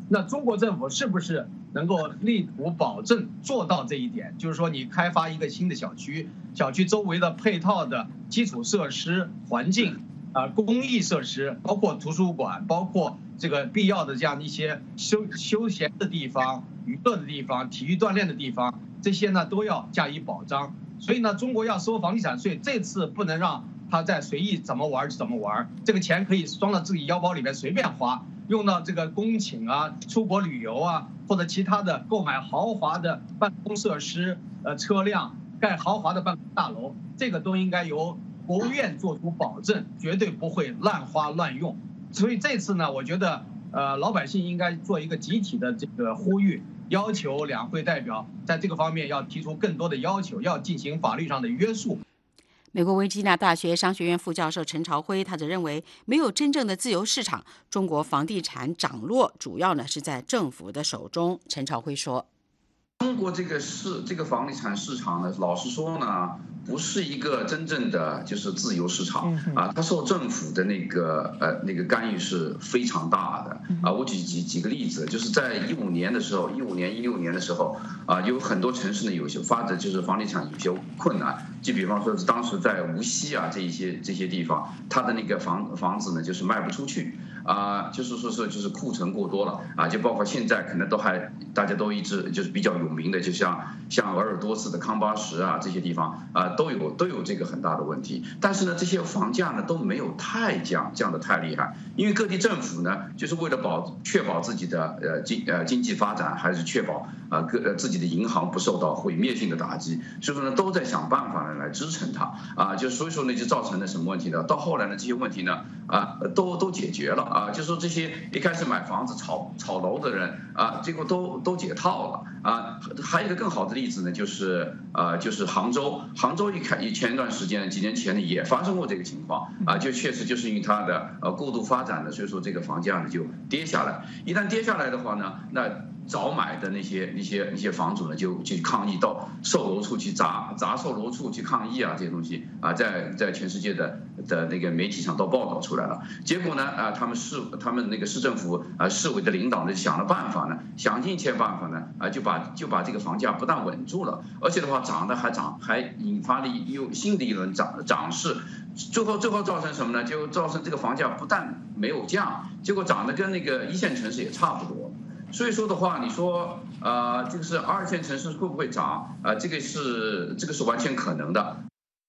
那中国政府是不是能够力图保证做到这一点？就是说，你开发一个新的小区，小区周围的配套的基础设施、环境公益设施，包括图书馆，包括这个必要的这样一些休闲的地方、娱乐的地方、体育锻炼的地方，这些呢都要加以保障。所以呢，中国要收房地产税，这次不能让他再随意怎么玩怎么玩，这个钱可以装到自己腰包里面随便花，用到这个公请啊、出国旅游啊，或者其他的购买豪华的办公设施、车辆、盖豪华的办公大楼，这个都应该由国务院做出保证，绝对不会乱花乱用。所以这次呢，我觉得老百姓应该做一个集体的这个呼吁，要求两会代表在这个方面要提出更多的要求，要进行法律上的约束。 美国维吉尼亚大学商学院副教授陈朝辉，他则认为，没有真正的自由市场，中国房地产涨落主要呢是在政府的手中。陈朝辉说：“ 中国这个房地产市场呢，老实说呢，不是一个真正的就是自由市场啊，它受政府的那个干预是非常大的啊。我举几个例子，就是在15年的时候，16年的时候啊，有很多城市呢有些就是房地产有些困难，就比方说是当时在无锡啊这些地方，它的那个房子呢就是卖不出去。”就是说是就是库存过多了啊，就包括现在可能大家都一直就是比较有名的，就像鄂尔多斯的康巴什啊这些地方都有这个很大的问题。但是呢，这些房价呢都没有降得太厉害，因为各地政府呢就是为了确保自己的经济发展，还是确保自己的银行不受到毁灭性的打击，所以说呢都在想办法呢来支撑它就所以说呢就造成了什么问题呢？到后来呢这些问题呢都解决了。就是说这些一开始买房子炒楼的人结果都解套了还有一个更好的例子呢，就是杭州前一段时间几年前呢也发生过这个情况就确实就是因为它的过度发展的，所以说这个房价呢就跌下来。一旦跌下来的话呢，那早买的那些房主呢就去抗议，到售楼处去砸售楼处去抗议这些东西在全世界的那个媒体上都报道出来了。结果呢他们那个市政府市委的领导呢想了办法呢，想尽一切办法呢就把这个房价不但稳住了，而且的话还引发了新的一轮涨势。最后造成什么呢？就造成这个房价不但没有降，结果涨得跟那个一线城市也差不多。所以说的话，你说这个是2线城市会不会涨这个是完全可能的。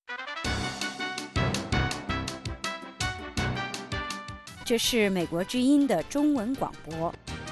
这是美国之音的中文广播。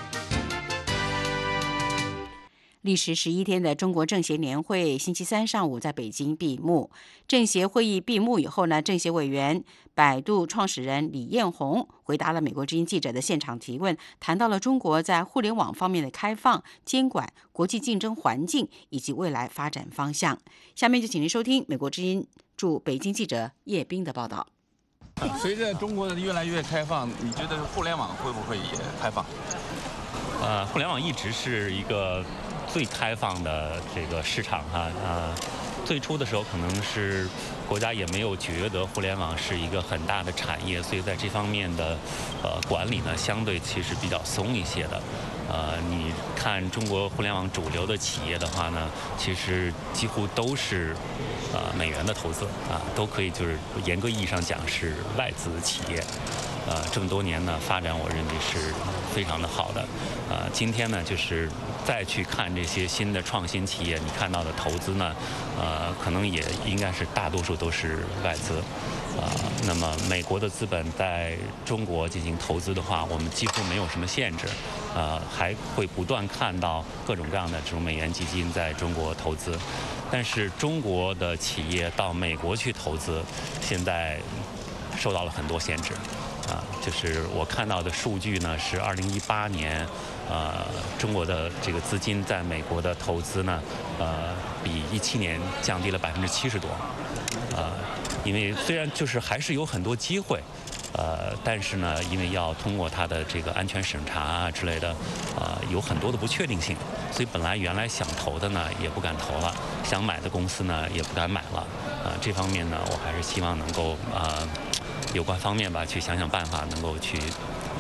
历时11天的中国政协年会星期三上午在北京闭幕。政协会议闭幕以后呢，政协委员百度创始人李彦宏回答了美国之音记者的现场提问，谈到了中国在互联网方面的开放、监管、国际竞争环境以及未来发展方向。下面就请您收听美国之音驻北京记者叶斌的报道。 随着中国的越来越开放，你觉得互联网会不会也开放？ 互联网一直是一个最开放的这个市场最初的时候可能是国家也没有觉得互联网是一个很大的产业，所以在这方面的管理呢，相对其实比较松一些的。你看中国互联网主流的企业的话呢，其实几乎都是美元的投资都可以就是严格意义上讲是外资企业。这么多年呢，发展我认为是非常的好的。今天呢，就是再去看这些新的创新企业，你看到的投资呢，可能也应该是大多数都是外资。那么美国的资本在中国进行投资的话，我们几乎没有什么限制，还会不断看到各种各样的这种美元基金在中国投资。但是中国的企业到美国去投资，现在受到了很多限制。就是我看到的数据呢，是2018年，中国的这个资金在美国的投资呢，比17年降低了70%多，因为虽然就是还是有很多机会，但是呢，因为要通过它的这个安全审查之类的，有很多的不确定性，所以本来原来想投的呢也不敢投了，想买的公司呢也不敢买了，这方面呢，我还是希望能够有关方面吧，去想想办法，能够去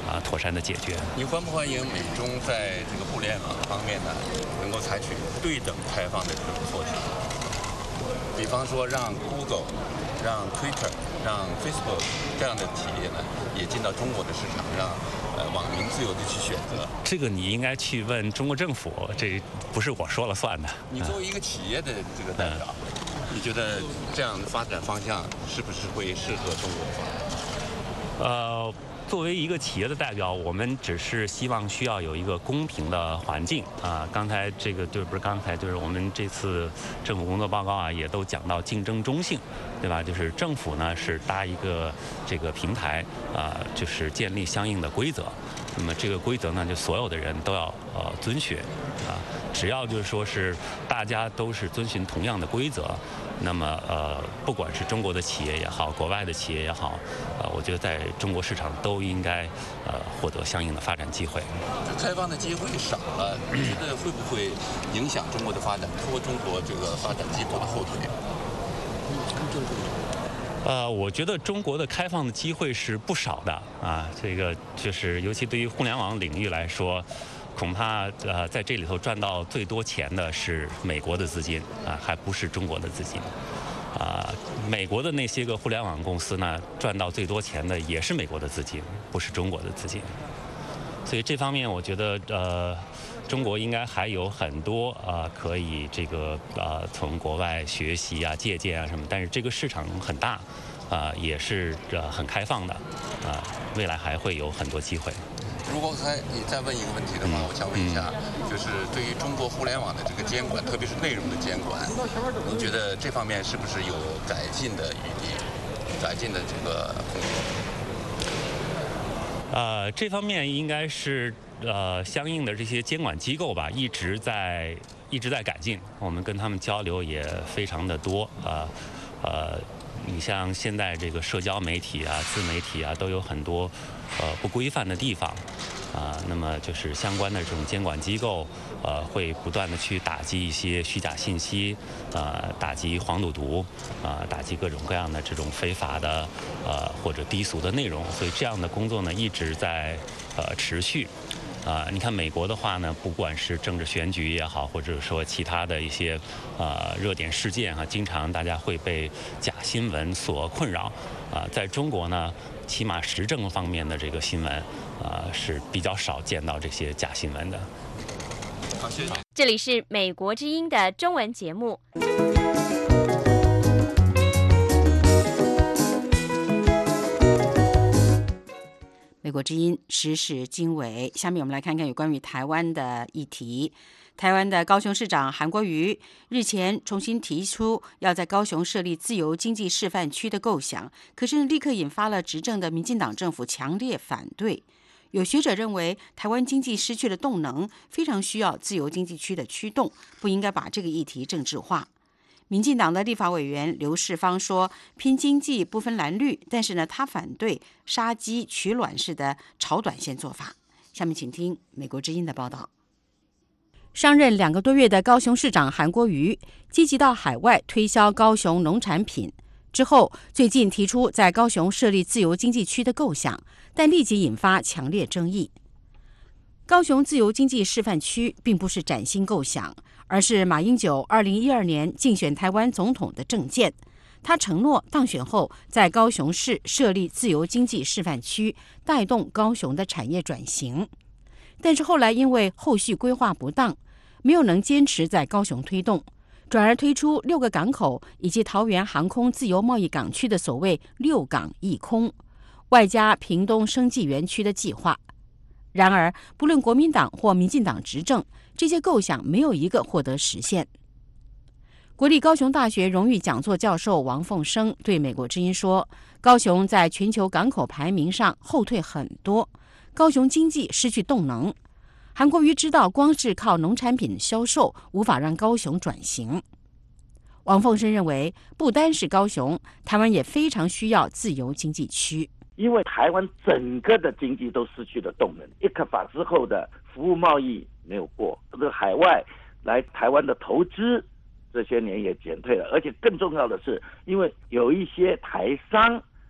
妥善的解决。 你欢不欢迎美中在这个互联网方面呢，能够采取对等开放的这种措施？比方说让 Google、让 Twitter、让 Facebook 这样的企业呢，也进到中国的市场，让网民自由的去选择。 这个你应该去问中国政府，这不是我说了算的。 你作为一个企业的这个代表，你觉得这样的发展方向是不是会适合中国的发展？ 作为一个企业的代表，我们只是希望需要有一个公平的环境啊。刚才这个就是我们这次政府工作报告啊，也都讲到竞争中性，对吧？就是政府呢是搭一个这个平台啊，就是建立相应的规则。那么这个规则呢，就所有的人都要遵循啊。只要就是说是大家都是遵循同样的规则，那么不管是中国的企业也好，国外的企业也好，我觉得在中国市场都应该获得相应的发展机会。 开放的机会少了，你觉得会不会影响中国的发展，拖中国这个发展机会的后腿？ 我觉得中国的开放的机会是不少的啊，这个就是尤其对于互联网领域来说，恐怕在这里头赚到最多钱的是美国的资金啊，还不是中国的资金。美国的那些个互联网公司呢，赚到最多钱的也是美国的资金，不是中国的资金。所以这方面，我觉得中国应该还有很多可以这个从国外学习啊、借鉴啊什么。但是这个市场很大，也是很开放的，未来还会有很多机会。 如果你再问一个问题的话，我想问一下，就是对于中国互联网的这个监管，特别是内容的监管，您觉得这方面是不是有改进的余地、改进的这个空间？ 这方面应该是相应的这些监管机构吧，一直在改进。我们跟他们交流也非常的多你像现在这个社交媒体啊、自媒体啊，都有很多不规范的地方那么就是相关的这种监管机构会不断的去打击一些虚假信息打击黄赌毒打击各种各样的这种非法的或者低俗的内容，所以这样的工作呢一直在持续。你看美国的话呢，不管是政治选举也好，或者说其他的一些热点事件经常大家会被假新闻所困扰在中国呢，起码时政方面的这个新闻是比较少见到这些假新闻的。 好，谢谢。 这里是美国之音的中文节目。 美国之音时事经纬，下面我们来看看有关于台湾的议题。台湾的高雄市长韩国瑜日前重新提出要在高雄设立自由经济示范区的构想，可是立刻引发了执政的民进党政府强烈反对。有学者认为，台湾经济失去了动能，非常需要自由经济区的驱动，不应该把这个议题政治化。民进党的立法委员刘世芳说，拼经济不分蓝绿，但是呢，他反对杀鸡取卵式的炒短线做法。下面请听美国之音的报道。上任2个多月的高雄市长韩国瑜积极到海外推销高雄农产品之后，最近提出在高雄设立自由经济区的构想，但立即引发强烈争议。高雄自由经济示范区并不是崭新构想，而是马英九2012年竞选台湾总统的政见。他承诺当选后在高雄市设立自由经济示范区，带动高雄的产业转型。但是后来因为后续规划不当，没有能坚持在高雄推动，转而推出6个港口以及桃园航空自由贸易港区的所谓6港1空，外加屏东生技园区的计划。然而，不论国民党或民进党执政，这些构想没有一个获得实现。国立高雄大学荣誉讲座教授王凤生对美国之音说，高雄在全球港口排名上后退很多，高雄经济失去动能。韩国瑜知道光是靠农产品销售无法让高雄转型。王凤生认为，不单是高雄，台湾也非常需要自由经济区。 因为台湾整个的经济都失去了动能，一克法之后的服务贸易没有过，这个海外来台湾的投资这些年也减退了，而且更重要的是，因为有一些台商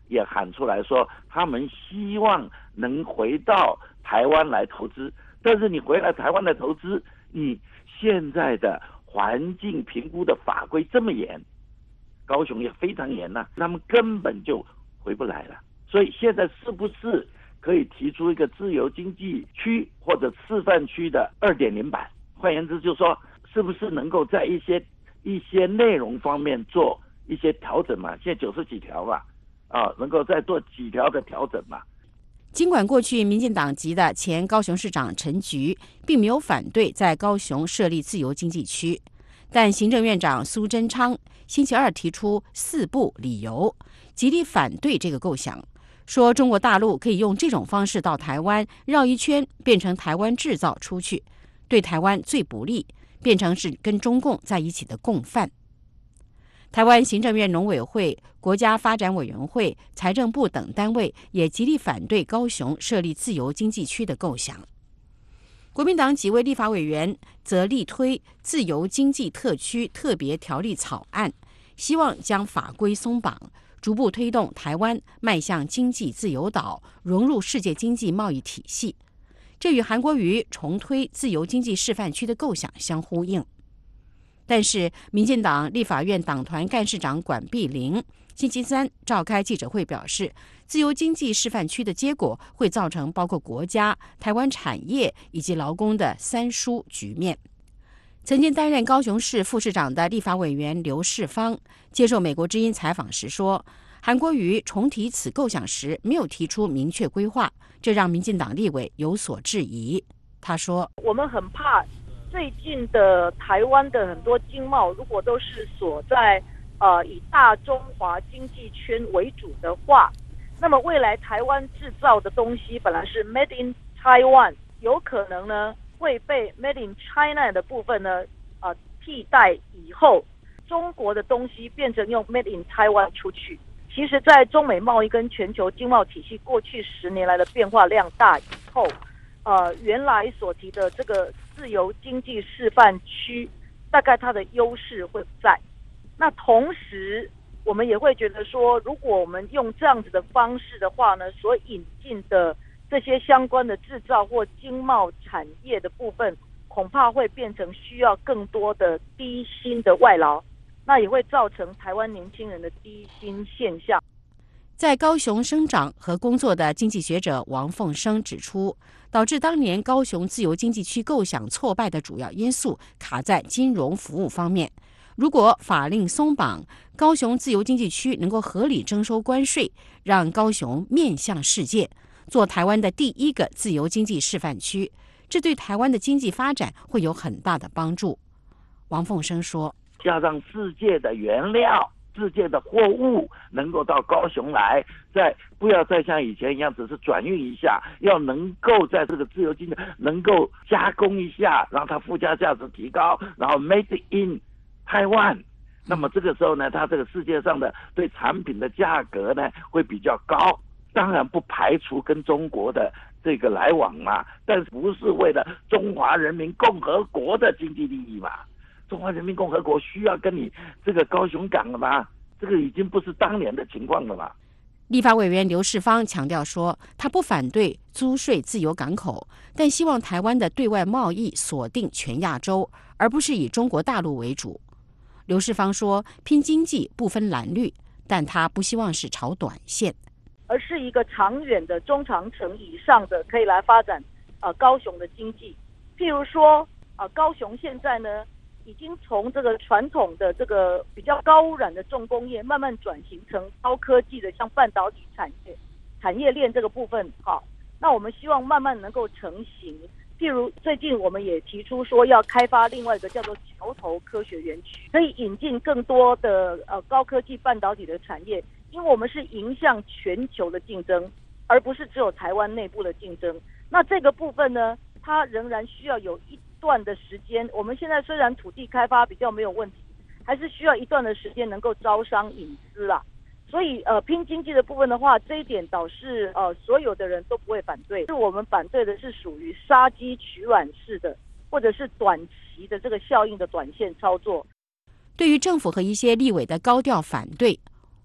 也喊出来说，他们希望能回到台湾来投资。但是你回来台湾来投资，你现在的环境评估的法规这么严，高雄也非常严呐，他们根本就回不来了。所以现在是不是可以提出一个自由经济区或者示范区的 2.0 版？换言之，就是说是不是能够在一些内容方面做一些调整嘛？现在90几条嘛，能够再做几条的调整嘛？ 尽管过去民进党籍的前高雄市长陈菊并没有反对在高雄设立自由经济区，但行政院长苏贞昌星期二提出4不理由，极力反对这个构想，说中国大陆可以用这种方式到台湾绕一圈，变成台湾制造出去，对台湾最不利，变成是跟中共在一起的共犯。台湾行政院农委会、国家发展委员会、财政部等单位也极力反对高雄设立自由经济区的构想。国民党几位立法委员则力推自由经济特区特别条例草案，希望将法规松绑，逐步推动台湾迈向经济自由岛，融入世界经济贸易体系。这与韩国瑜重推自由经济示范区的构想相呼应。但是，民进党立法院党团干事长管碧玲星期三召开记者会表示，自由经济示范区的结果会造成包括国家、台湾产业以及劳工的3输局面。曾经担任高雄市副市长的立法委员刘世芳接受美国之音采访时说，韩国瑜重提此构想时没有提出明确规划，这让民进党立委有所质疑。他说：“ 我们很怕最近的台湾的很多经贸，如果都是所在以大中华经济圈为主的话，那么未来台湾制造的东西本来是 Made in Taiwan， 有可能呢会被 Made in China 的部分呢替代以后，中国的东西变成用 Made in Taiwan 出去。其实，在中美贸易跟全球经贸体系过去10年来的变化量大以后，原来所提的这个自由经济示范区，大概它的优势会不在。那同时，我们也会觉得说，如果我们用这样子的方式的话呢，所引进的这些相关的制造或经贸产业的部分，恐怕会变成需要更多的低薪的外劳，那也会造成台湾年轻人的低薪现象。 在高雄生长和工作的经济学者王凤生指出，导致当年高雄自由经济区构想挫败的主要因素卡在金融服务方面。如果法令松绑，高雄自由经济区能够合理征收关税，让高雄面向世界，做台湾的第一个自由经济示范区，这对台湾的经济发展会有很大的帮助。王凤生说：“ 要让世界的原料、世界的货物能够到高雄来，不要再像以前一样只是转运一下，要能够在这个自由经济能够加工一下，让它附加价值提高，然后 Made in Taiwan。那么这个时候呢，它这个世界上的对产品的价格呢会比较高。当然不排除跟中国的这个来往嘛，但不是为了中华人民共和国的经济利益嘛。中华人民共和国需要跟你这个高雄港了吗？这个已经不是当年的情况了嘛。” 立法委员刘世芳强调说，他不反对租税自由港口，但希望台湾的对外贸易锁定全亚洲，而不是以中国大陆为主。刘世芳说，拼经济不分蓝绿，但他不希望是炒短线， 而是一个长远的中长程以上的可以来发展高雄的经济。譬如说高雄现在呢已经从这个传统的这个比较高污染的重工业，慢慢转型成高科技的，像半导体产业链这个部分。那我们希望慢慢能够成型。譬如最近我们也提出说要开发另外一个叫做桥头科学园区，可以引进更多的高科技半导体的产业，因为我们是迎向全球的竞争，而不是只有台湾内部的竞争。那这个部分呢，它仍然需要有一段的时间。我们现在虽然土地开发比较没有问题，还是需要一段的时间能够招商引资啦。所以拼经济的部分的话，这一点倒是所有的人都不会反对。是我们反对的是属于杀鸡取卵式的，或者是短期的这个效应的短线操作。 对于政府和一些立委的高调反对，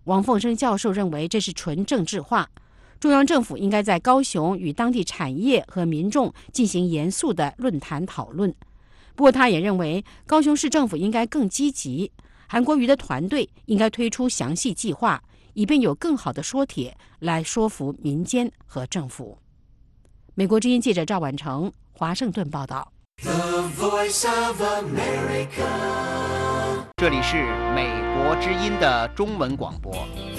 王凤生教授认为这是纯政治化，中央政府应该在高雄与当地产业和民众进行严肃的论坛讨论。不过他也认为高雄市政府应该更积极，韩国瑜的团队应该推出详细计划，以便有更好的说帖来说服民间和政府。美国之音记者赵婉成华盛顿报道。 The Voice of America， 这里是美国之音的中文广播。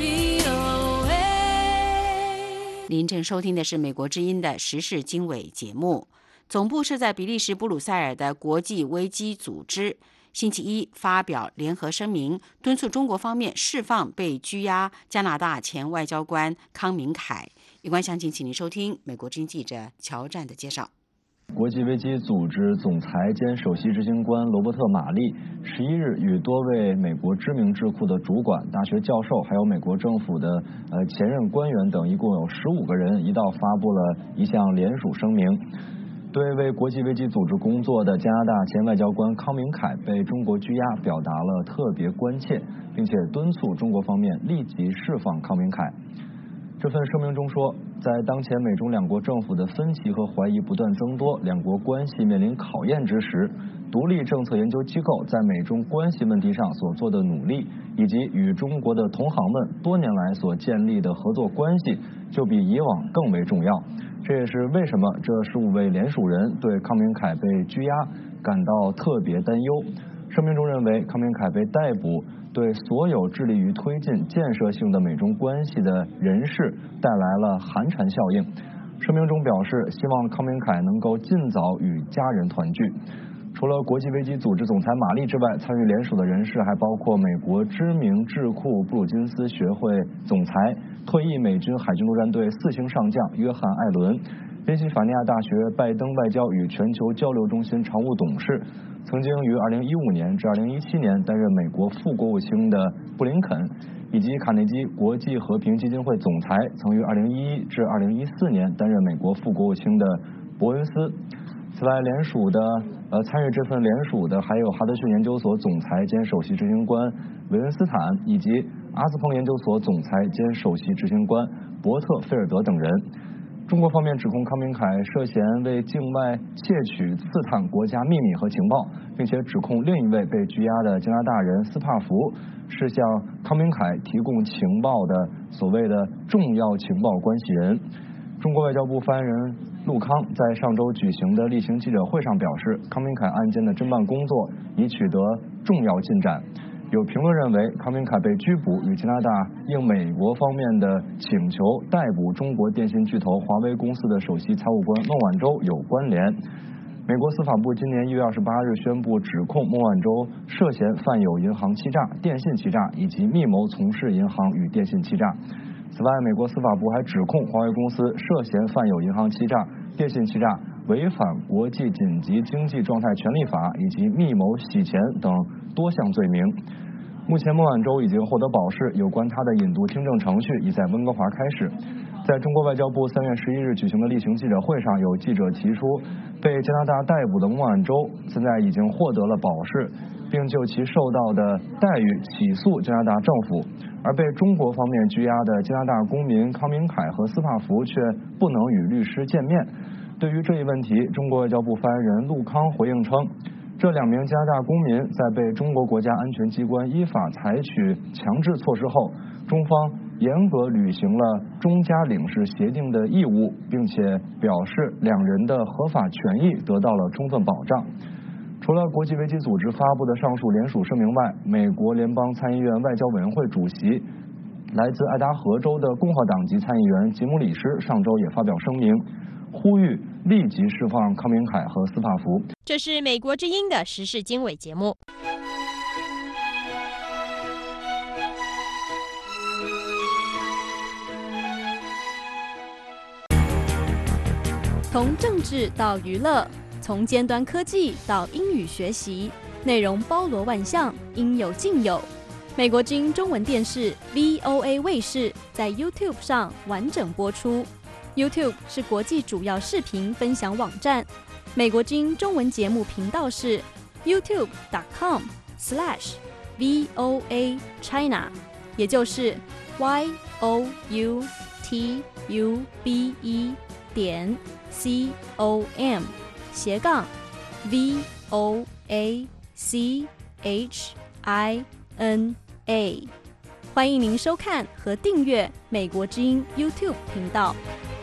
您正收听的是美国之音的时事经纬节目。总部设在比利时布鲁塞尔的国际危机组织星期一发表联合声明，敦促中国方面释放被拘押加拿大前外交官康明凯。有关详情，请您收听美国之音记者乔战的介绍。 国际危机组织总裁兼首席执行官罗伯特·马利11日与多位美国知名智库的主管、大学教授，还有美国政府的前任官员等，一共有15个人一道发布了一项联署声明，对为国际危机组织工作的加拿大前外交官康明凯被中国拘押表达了特别关切，并且敦促中国方面立即释放康明凯。这份声明中说，在当前美中两国政府的分歧和怀疑不断增多，两国关系面临考验之时，独立政策研究机构在美中关系问题上所做的努力，以及与中国的同行们多年来所建立的合作关系，就比以往更为重要。这也是为什么这15位联署人对康明凯被拘押感到特别担忧。声明中认为，康明凯被逮捕对所有致力于推进建设性的美中关系的人士带来了寒蝉效应。声明中表示，希望康明凯能够尽早与家人团聚。除了国际危机组织总裁马利之外，参与联署的人士还包括美国知名智库布鲁金斯学会总裁、退役美军海军陆战队4星上将约翰·艾伦，宾夕法尼亚大学拜登外交与全球交流中心常务董事，曾经于2015年至2017年担任美国副国务卿的布林肯，以及卡内基国际和平基金会总裁，曾于2011至2014年担任美国副国务卿的伯恩斯。此外，参与这份联署的还有哈德逊研究所总裁兼首席执行官韦恩斯坦，以及阿斯彭研究所总裁兼首席执行官伯特菲尔德等人。中国方面指控康明凯涉嫌为境外窃取、刺探国家秘密和情报，并且指控另一位被拘押的加拿大人斯帕福是向康明凯提供情报的所谓的重要情报关系人。中国外交部发言人陆康在上周举行的例行记者会上表示，康明凯案件的侦办工作已取得重要进展。有评论认为，康明凯被拘捕与加拿大应美国方面的请求逮捕中国电信巨头华为公司的首席财务官孟晚舟有关联。美国司法部今年1月28日宣布指控孟晚舟涉嫌犯有银行欺诈、电信欺诈以及密谋从事银行与电信欺诈。此外，美国司法部还指控华为公司涉嫌犯有银行欺诈、电信欺诈、违反国际紧急经济状态权利法以及密谋洗钱等多项罪名。目前孟晚舟已经获得保释，有关他的引渡听证程序已在温哥华开始。在中国外交部3月11日举行的例行记者会上，有记者提出，被加拿大逮捕的孟晚舟现在已经获得了保释，并就其受到的待遇起诉加拿大政府，而被中国方面拘押的加拿大公民康明凯和斯帕福却不能与律师见面。对于这一问题，中国外交部发言人陆康回应称，这2名加拿大公民在被中国国家安全机关依法采取强制措施后，中方严格履行了中加领事协定的义务，并且表示2人的合法权益得到了充分保障。除了国际危机组织发布的上述联署声明外，美国联邦参议院外交委员会主席、来自爱达荷州的共和党籍参议员吉姆里什上周也发表声明，呼吁立即释放康明凯和斯帕福。 这是美国之音的时事经纬节目。从政治到娱乐，从尖端科技到英语学习，内容包罗万象，应有尽有。美国之音中文电视 VOA 卫视在 YouTube 上完整播出。YouTube 是国际主要视频分享网站，美国之音中文节目频道是 youtube.com/VOA China， 也就是 youtube.com/voacchina。欢迎您收看和订阅美国之音 YouTube 频道。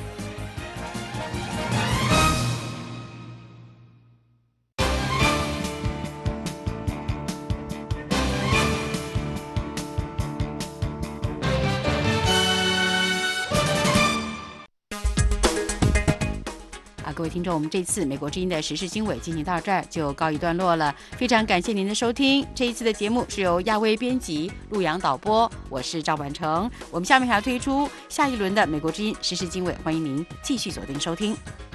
各位听众，我们这次美国之音的时事经纬进行到这儿就告一段落了，非常感谢您的收听。这一次的节目是由亚威编辑、陆阳导播，我是赵婉成。我们下面还要推出下一轮的美国之音时事经纬，欢迎您继续锁定收听。